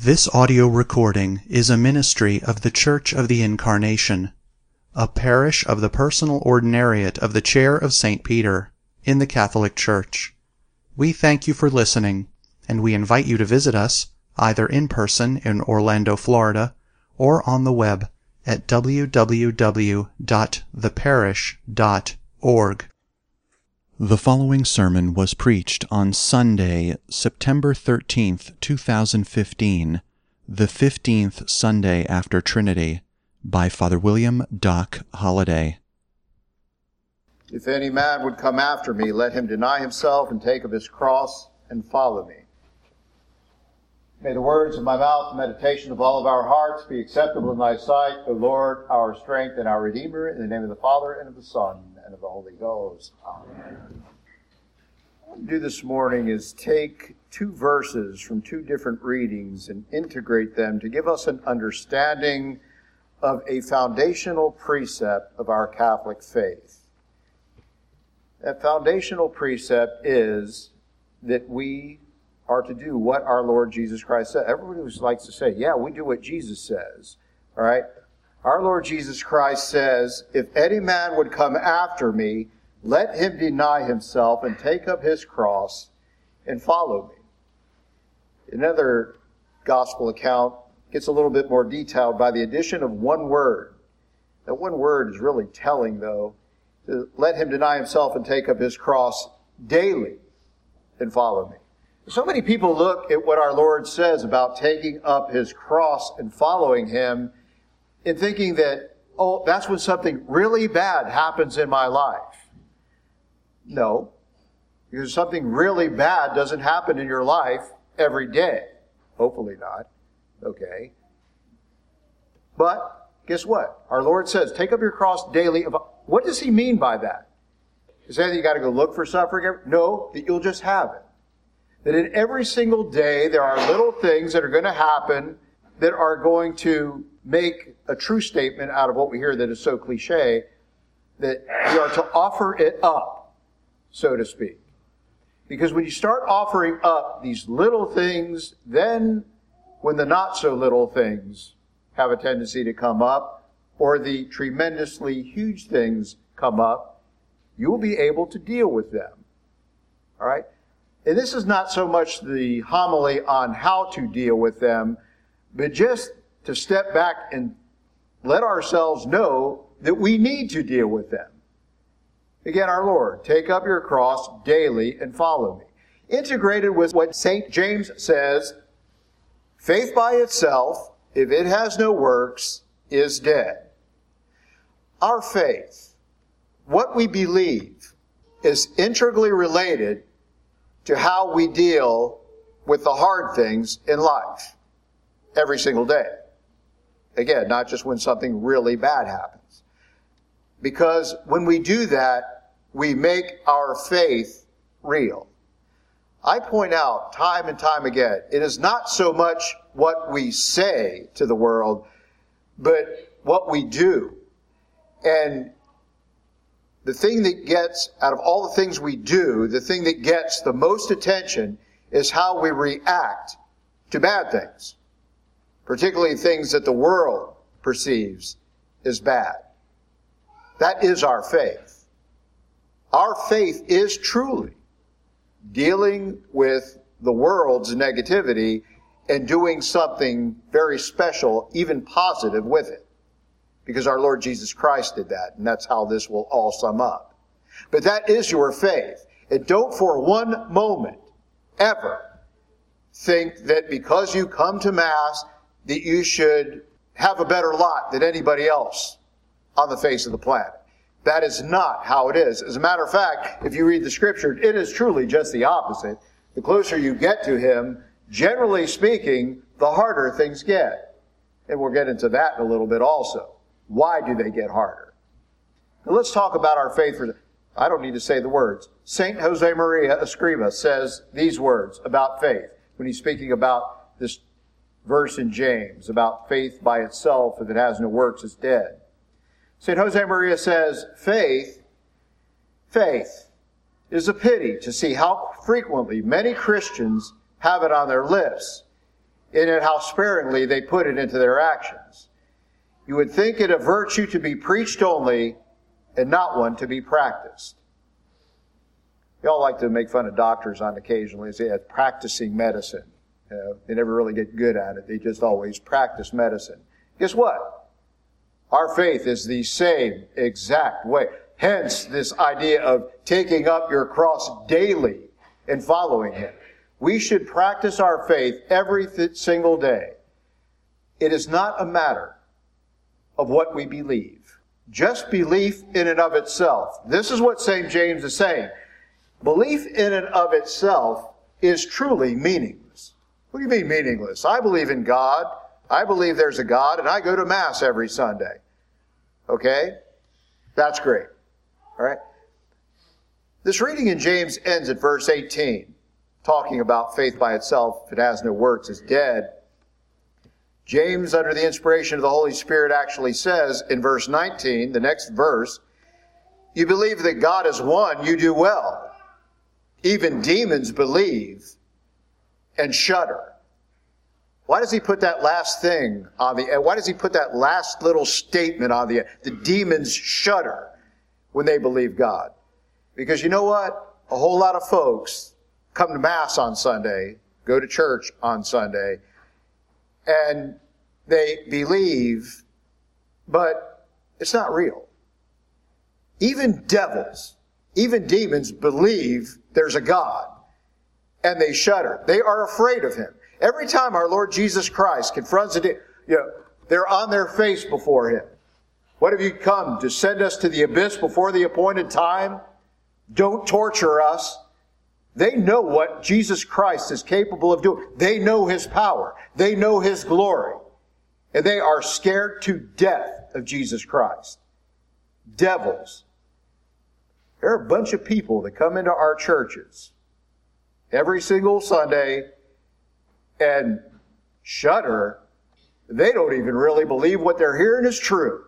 This audio recording is a ministry of the Church of the Incarnation, a parish of the personal ordinariate of the Chair of St. Peter, in the Catholic Church. We thank you for listening, and we invite you to visit us, either in person in Orlando, Florida, or on the web at www.theparish.org. The following sermon was preached on Sunday, September 13th, 2015, the 15th Sunday after Trinity, by Father William Doc Holliday. If any man would come after me, let him deny himself and take up his cross and follow me. May the words of my mouth and meditation of all of our hearts be acceptable in thy sight, O Lord, our strength and our Redeemer, in the name of the Father, and of the Son, and of the Holy Ghost. Amen. What I want to do this morning is take two verses from two different readings and integrate them to give us an understanding of a foundational precept of our Catholic faith. That foundational precept is that we are to do what our Lord Jesus Christ said. Everybody likes to say, yeah, we do what Jesus says. All right? Our Lord Jesus Christ says, if any man would come after me, let him deny himself and take up his cross and follow me. Another gospel account gets a little bit more detailed by the addition of one word. That one word is really telling, though. Let him deny himself and take up his cross daily and follow me. So many people look at what our Lord says about taking up his cross and following him and thinking that, oh, that's when something really bad happens in my life. No, because something really bad doesn't happen in your life every day. Hopefully not. Okay. But guess what? Our Lord says, take up your cross daily. What does he mean by that? Is that you got to go look for suffering? No, that you'll just have it. That in every single day there are little things that are going to happen that are going to make a true statement out of what we hear that is so cliche, that we are to offer it up, so to speak. Because when you start offering up these little things, then when the not so little things have a tendency to come up, or the tremendously huge things come up, you will be able to deal with them. All right? And this is not so much the homily on how to deal with them, but just to step back and let ourselves know that we need to deal with them. Again, our Lord, take up your cross daily and follow me. Integrated with what St. James says, faith by itself, if it has no works, is dead. Our faith, what we believe, is integrally related to how we deal with the hard things in life every single day. Again, not just when something really bad happens. Because when we do that, we make our faith real. I point out time and time again, it is not so much what we say to the world, but what we do. And the thing that gets, out of all the things we do, the thing that gets the most attention is how we react to bad things. Particularly things that the world perceives as bad. That is our faith. Our faith is truly dealing with the world's negativity and doing something very special, even positive with it. Because our Lord Jesus Christ did that, and that's how this will all sum up. But that is your faith. And don't for one moment ever think that because you come to Mass that you should have a better lot than anybody else on the face of the planet. That is not how it is. As a matter of fact, if you read the Scripture, it is truly just the opposite. The closer you get to Him, generally speaking, the harder things get. And we'll get into that in a little bit also. Why do they get harder? Now let's talk about our faith. I don't need to say the words. St. Josemaria Escriva says these words about faith when he's speaking about this verse in James about faith by itself, if it has no works, is dead. St. Josemaria says, faith is a pity to see how frequently many Christians have it on their lips in it how sparingly they put it into their actions. You would think it a virtue to be preached only and not one to be practiced. We all like to make fun of doctors on occasionally as they have practicing medicine. They never really get good at it. They just always practice medicine. Guess what? Our faith is the same exact way. Hence, this idea of taking up your cross daily and following Him. We should practice our faith every single day. It is not a matter of what we believe. Just belief in and of itself. This is what St. James is saying. Belief in and of itself is truly meaningless. What do you mean meaningless? I believe in God. I believe there's a God, and I go to Mass every Sunday. Okay? That's great. All right? This reading in James ends at verse 18, talking about faith by itself, if it has no works, is dead. James, under the inspiration of the Holy Spirit, actually says in verse 19, the next verse, you believe that God is one, you do well. Even demons believe and shudder. Why does he put that last thing on the end? Why does he put that last little statement on the end? The demons shudder when they believe God. Because you know what? A whole lot of folks come to Mass on Sunday, go to church on Sunday, and they believe, but it's not real. Even devils, even demons believe there's a God, and they shudder. They are afraid of Him. Every time our Lord Jesus Christ confronts a demon, they're on their face before Him. What have you come to send us to the abyss before the appointed time? Don't torture us. They know what Jesus Christ is capable of doing. They know His power. They know His glory. And they are scared to death of Jesus Christ. Devils. There are a bunch of people that come into our churches every single Sunday and shudder. They don't even really believe what they're hearing is true.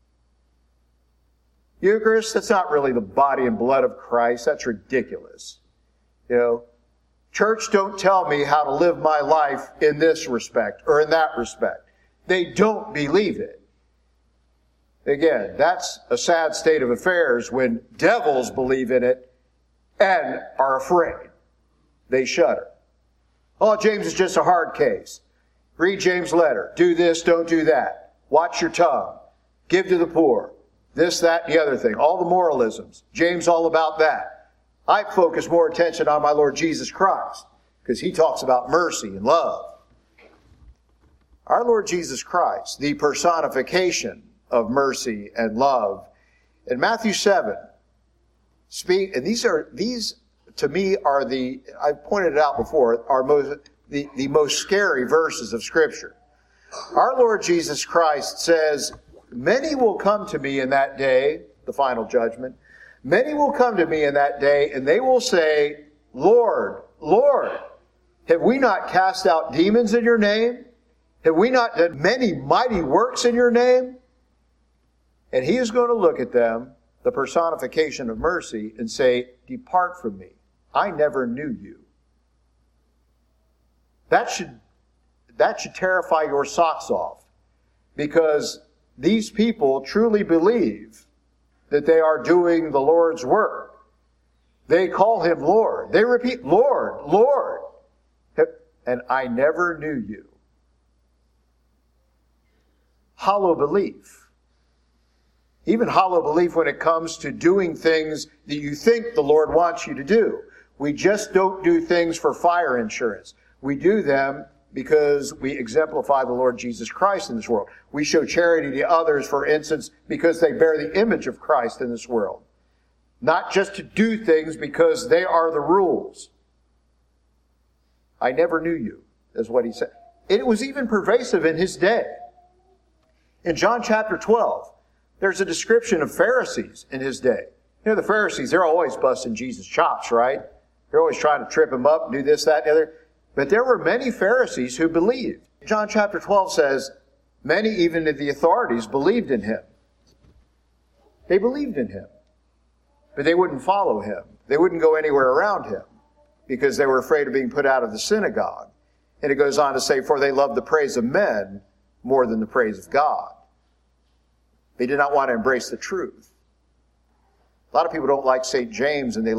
Eucharist, that's not really the body and blood of Christ. That's ridiculous. Church don't tell me how to live my life in this respect or in that respect. They don't believe it. Again, that's a sad state of affairs when devils believe in it and are afraid. They shudder. Oh, James is just a hard case. Read James' letter. Do this, don't do that. Watch your tongue. Give to the poor. This, that, and the other thing. All the moralisms. James all about that. I focus more attention on my Lord Jesus Christ because He talks about mercy and love. Our Lord Jesus Christ, the personification of mercy and love. In Matthew 7, and these to me are I've pointed it out before, are the most scary verses of Scripture. Our Lord Jesus Christ says, many will come to me in that day, the final judgment. Many will come to me in that day, and they will say, Lord, Lord, have we not cast out demons in your name? Have we not done many mighty works in your name? And He is going to look at them, the personification of mercy, and say, depart from me. I never knew you. That should terrify your socks off, because these people truly believe that they are doing the Lord's work. They call Him Lord. They repeat, Lord, Lord. And I never knew you. Hollow belief. Even hollow belief when it comes to doing things that you think the Lord wants you to do. We just don't do things for fire insurance. We do them because we exemplify the Lord Jesus Christ in this world. We show charity to others, for instance, because they bear the image of Christ in this world. Not just to do things because they are the rules. I never knew you, is what He said. It was even pervasive in His day. In John chapter 12, there's a description of Pharisees in His day. The Pharisees, they're always busting Jesus' chops, right? They're always trying to trip Him up, do this, that, and the other. But there were many Pharisees who believed. John chapter 12 says, many even of the authorities believed in Him. They believed in Him. But they wouldn't follow Him. They wouldn't go anywhere around Him because they were afraid of being put out of the synagogue. And it goes on to say, for they love the praise of men more than the praise of God. They did not want to embrace the truth. A lot of people don't like St. James, and they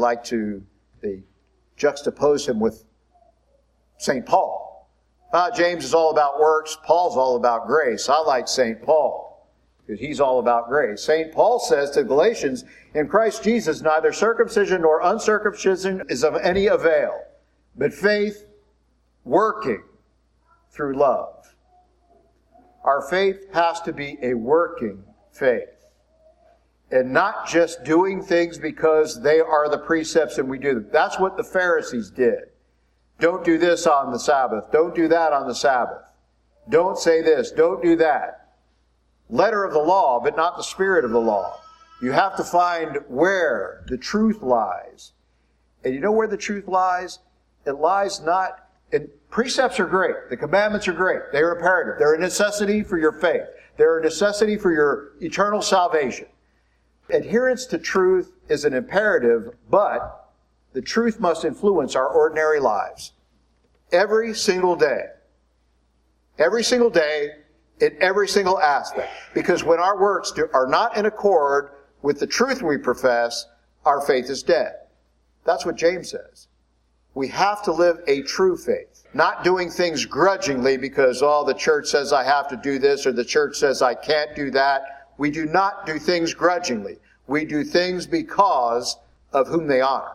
juxtapose him with St. Paul. James is all about works. Paul's all about grace. I like St. Paul because he's all about grace. St. Paul says to Galatians, in Christ Jesus, neither circumcision nor uncircumcision is of any avail, but faith working through love. Our faith has to be a working faith. And not just doing things because they are the precepts and we do them. That's what the Pharisees did. Don't do this on the Sabbath. Don't do that on the Sabbath. Don't say this. Don't do that. Letter of the law, but not the spirit of the law. You have to find where the truth lies. And you know where the truth lies? It lies not... And precepts are great. The commandments are great. They are imperative. They're a necessity for your faith. They're a necessity for your eternal salvation. Adherence to truth is an imperative, but the truth must influence our ordinary lives. Every single day. Every single day, in every single aspect. Because when our works are not in accord with the truth we profess, our faith is dead. That's what James says. We have to live a true faith. Not doing things grudgingly because, the church says I have to do this or the church says I can't do that. We do not do things grudgingly. We do things because of whom they honor.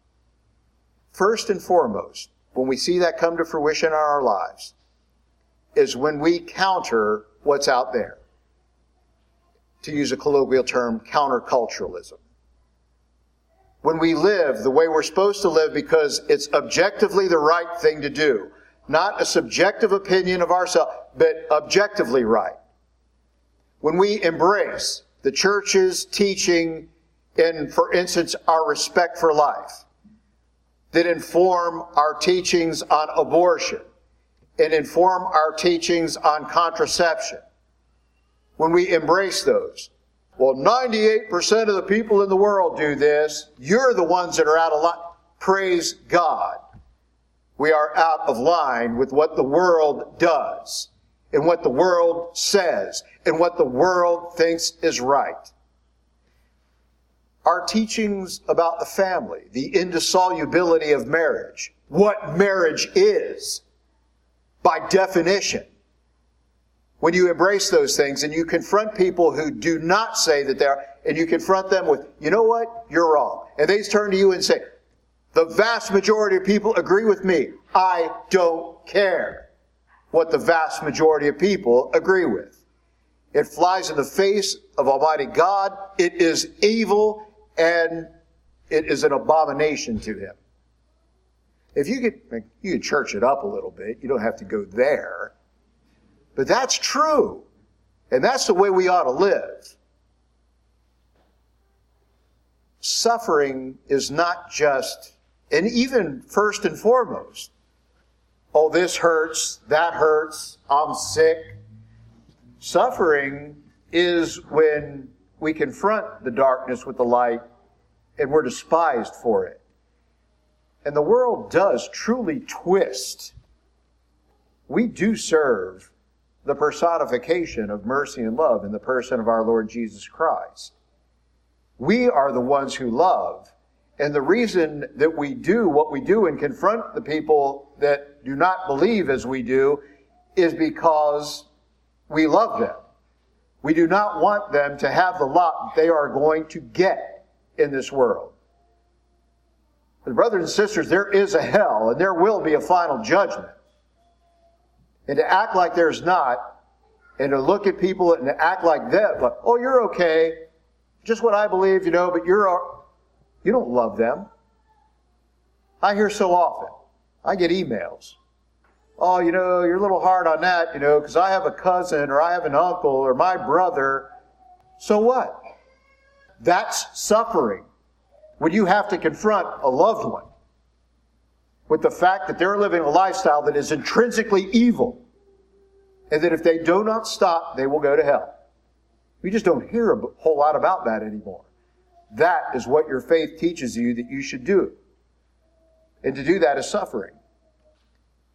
First and foremost, when we see that come to fruition in our lives, is when we counter what's out there. To use a colloquial term, counterculturalism. When we live the way we're supposed to live because it's objectively the right thing to do. Not a subjective opinion of ourselves, but objectively right. When we embrace the church's teaching in, for instance, our respect for life, that inform our teachings on abortion, and inform our teachings on contraception. When we embrace those, 98% of the people in the world do this. You're the ones that are out of line. Praise God. We are out of line with what the world does and what the world says and what the world thinks is right. Our teachings about the family, the indissolubility of marriage, what marriage is, by definition. When you embrace those things and you confront people who do not say that they are, and you confront them with, you know what, you're wrong. And they turn to you and say, the vast majority of people agree with me. I don't care what the vast majority of people agree with. It flies in the face of Almighty God. It is evil and it is an abomination to Him. If you could church it up a little bit. You don't have to go there. But that's true. And that's the way we ought to live. Suffering is not just, and even first and foremost, this hurts, that hurts, I'm sick. Suffering is when we confront the darkness with the light and we're despised for it. And the world does truly twist. We do serve the personification of mercy and love in the person of our Lord Jesus Christ. We are the ones who love. And the reason that we do what we do and confront the people that do not believe as we do is because we love them. We do not want them to have the lot they are going to get in this world. But brothers and sisters, there is a hell and there will be a final judgment. And to act like there's not, and to look at people and to act like that, like, you're okay, just what I believe, but you don't love them. I hear so often, I get emails. You're a little hard on that, because I have a cousin or I have an uncle or my brother. So what? That's suffering. When you have to confront a loved one with the fact that they're living a lifestyle that is intrinsically evil, and that if they do not stop, they will go to hell. We just don't hear a whole lot about that anymore. That is what your faith teaches you that you should do. And to do that is suffering.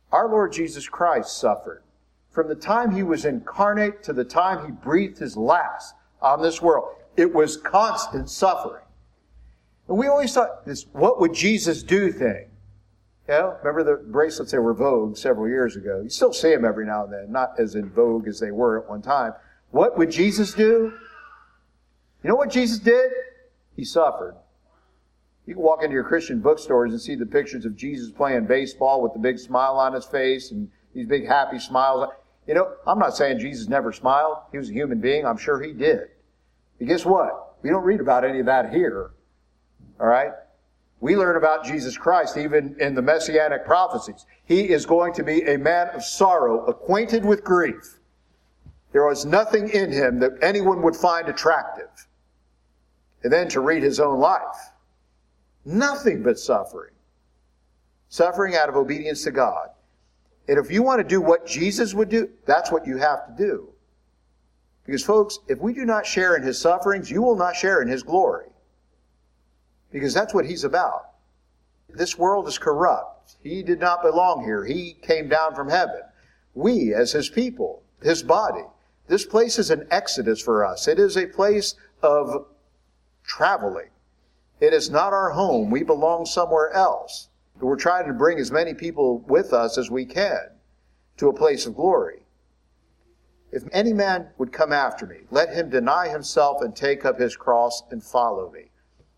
Our Lord Jesus Christ suffered. From the time he was incarnate to the time he breathed his last on this world, it was constant suffering. And we always thought this, what would Jesus do thing? You know, remember the bracelets, they were vogue several years ago. You still see them every now and then, not as in vogue as they were at one time. What would Jesus do? You know what Jesus did? He suffered. You can walk into your Christian bookstores and see the pictures of Jesus playing baseball with the big smile on his face and these big happy smiles. You know, I'm not saying Jesus never smiled. He was a human being. I'm sure he did. But guess what? We don't read about any of that here. All right? We learn about Jesus Christ even in the Messianic prophecies. He is going to be a man of sorrow, acquainted with grief. There was nothing in him that anyone would find attractive. And then to read his own life. Nothing but suffering. Suffering out of obedience to God. And if you want to do what Jesus would do, that's what you have to do. Because folks, if we do not share in his sufferings, you will not share in his glory. Because that's what he's about. This world is corrupt. He did not belong here. He came down from heaven. We, as his people, his body, this place is an exodus for us. It is a place of traveling. It is not our home. We belong somewhere else. But we're trying to bring as many people with us as we can to a place of glory. If any man would come after me, let him deny himself and take up his cross and follow me.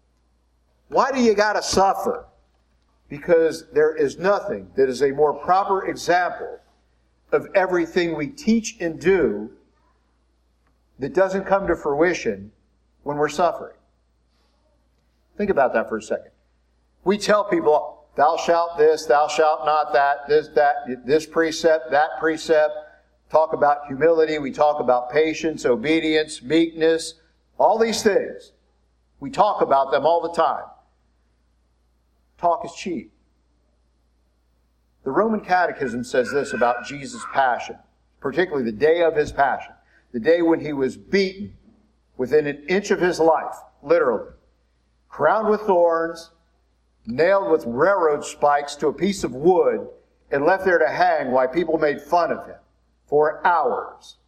Why do you got to suffer? Because there is nothing that is a more proper example of everything we teach and do that doesn't come to fruition when we're suffering. Think about that for a second. We tell people, thou shalt this, thou shalt not that, this precept, that precept. Talk about humility. We talk about patience, obedience, meekness, all these things. We talk about them all the time. Talk is cheap. The Roman Catechism says this about Jesus' passion, particularly the day of his passion, the day when he was beaten within an inch of his life, literally, crowned with thorns, nailed with railroad spikes to a piece of wood, and left there to hang while people made fun of him for hours.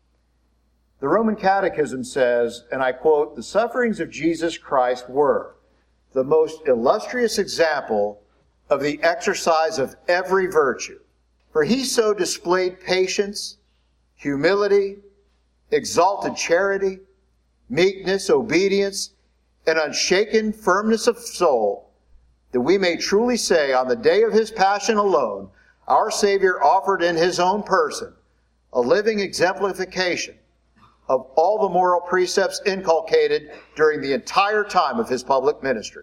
The Roman Catechism says, and I quote, "The sufferings of Jesus Christ were the most illustrious example of the exercise of every virtue. For he so displayed patience, humility, exalted charity, meekness, obedience, and unshaken firmness of soul, that we may truly say on the day of his passion alone, our Savior offered in his own person a living exemplification of all the moral precepts inculcated during the entire time of his public ministry."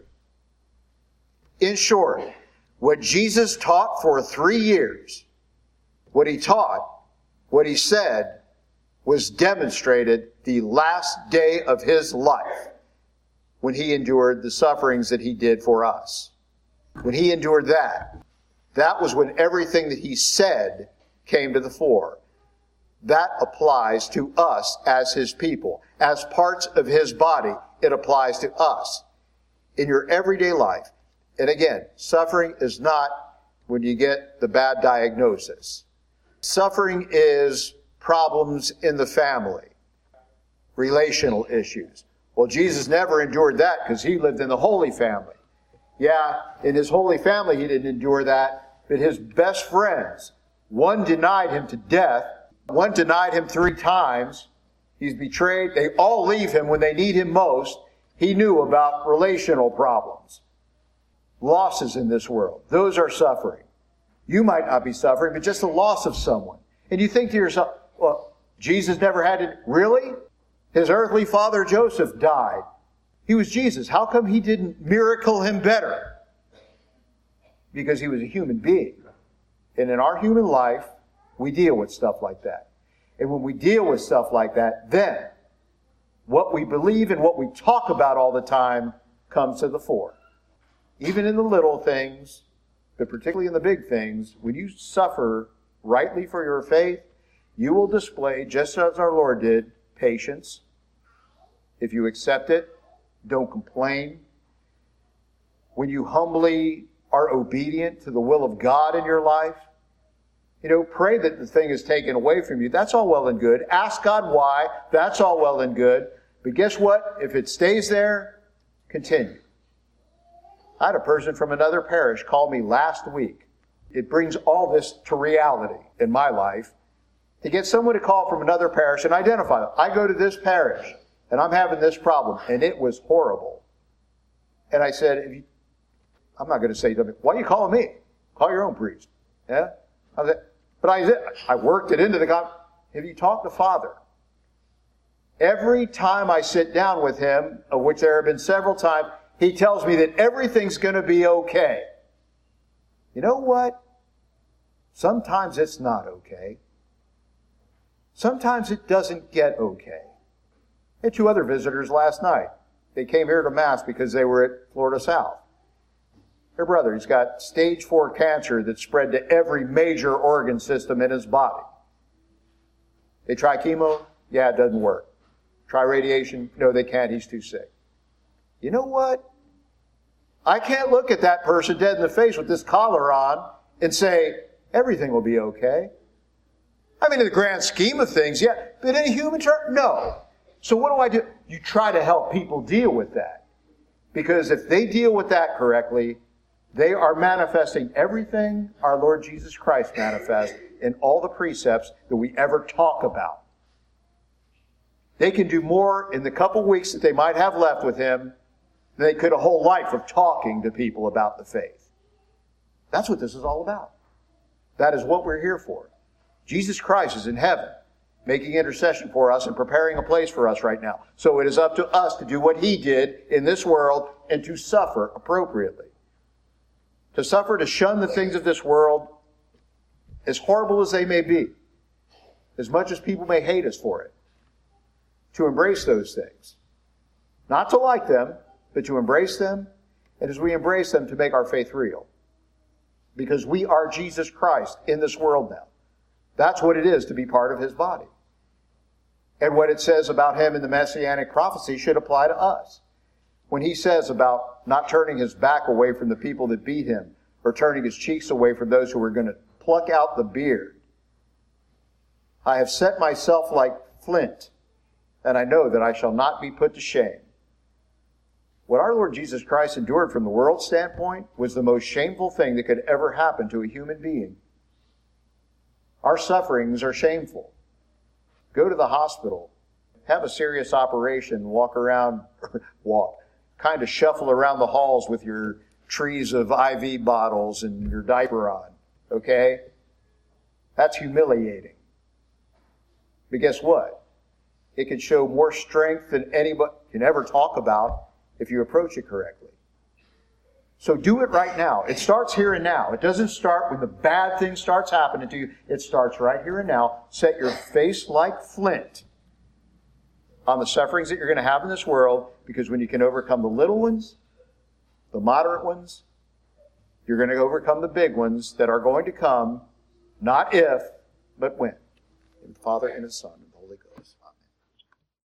In short, what Jesus taught for 3 years, what he taught, what he said, was demonstrated the last day of his life when he endured the sufferings that he did for us. When he endured that, that was when everything that he said came to the fore. That applies to us as his people. As parts of his body, it applies to us. In your everyday life. And again, suffering is not when you get the bad diagnosis. Suffering is problems in the family. Relational issues. Well, Jesus never endured that because he lived in the Holy Family. Yeah, in his Holy Family he didn't endure that, but his best friends, one denied him to death, one denied him 3 times, he's betrayed, they all leave him when they need him most. He knew about relational problems, losses in this world. Those are suffering. You might not be suffering, but just the loss of someone. And you think to yourself, well, Jesus never had it. Really? His earthly father Joseph died. He was Jesus. How come he didn't miracle him better? Because he was a human being. And in our human life, we deal with stuff like that. And when we deal with stuff like that, then what we believe and what we talk about all the time comes to the fore. Even in the little things, but particularly in the big things, when you suffer rightly for your faith, you will display, just as our Lord did, patience. If you accept it, don't complain. When you humbly are obedient to the will of God in your life, Pray that the thing is taken away from you. That's all well and good. Ask God why. That's all well and good. But guess what? If it stays there, continue. I had a person from another parish call me last week. It brings all this to reality in my life. To get someone to call from another parish and identify them. I go to this parish and I'm having this problem, and it was horrible. And I said, I'm not going to say something. Why are you calling me? Call your own priest. Yeah? But I worked it into the conversation. Have you talked to Father? Every time I sit down with him, of which there have been several times, he tells me that everything's going to be okay. You know what? Sometimes it's not okay. Sometimes it doesn't get okay. I had 2 other visitors last night. They came here to Mass because they were at Florida South. Their brother, he's got stage 4 cancer that's spread to every major organ system in his body. They try chemo? Yeah, it doesn't work. Try radiation? No, they can't. He's too sick. You know what? I can't look at that person dead in the face with this collar on and say, everything will be okay. I mean, in the grand scheme of things, yeah. But in a human term, no. So what do? You try to help people deal with that. Because if they deal with that correctly, they are manifesting everything our Lord Jesus Christ manifests in all the precepts that we ever talk about. They can do more in the couple weeks that they might have left with Him than they could a whole life of talking to people about the faith. That's what this is all about. That is what we're here for. Jesus Christ is in heaven, making intercession for us and preparing a place for us right now. So it is up to us to do what He did in this world and to suffer appropriately. To suffer, to shun the things of this world, as horrible as they may be, as much as people may hate us for it. To embrace those things. Not to like them, but to embrace them, and as we embrace them, to make our faith real. Because we are Jesus Christ in this world now. That's what it is to be part of His body. And what it says about Him in the Messianic prophecy should apply to us. When He says about not turning His back away from the people that beat Him, or turning His cheeks away from those who are going to pluck out the beard. I have set myself like flint, and I know that I shall not be put to shame. What our Lord Jesus Christ endured from the world's standpoint was the most shameful thing that could ever happen to a human being. Our sufferings are shameful. Go to the hospital, have a serious operation, kind of shuffle around the halls with your trees of IV bottles and your diaper on, okay? That's humiliating. But guess what? It can show more strength than anybody can ever talk about if you approach it correctly. So do it right now. It starts here and now. It doesn't start when the bad thing starts happening to you. It starts right here and now. Set your face like flint on the sufferings that you're going to have in this world, because when you can overcome the little ones, the moderate ones, you're going to overcome the big ones that are going to come, not if, but when. In the Father and His Son.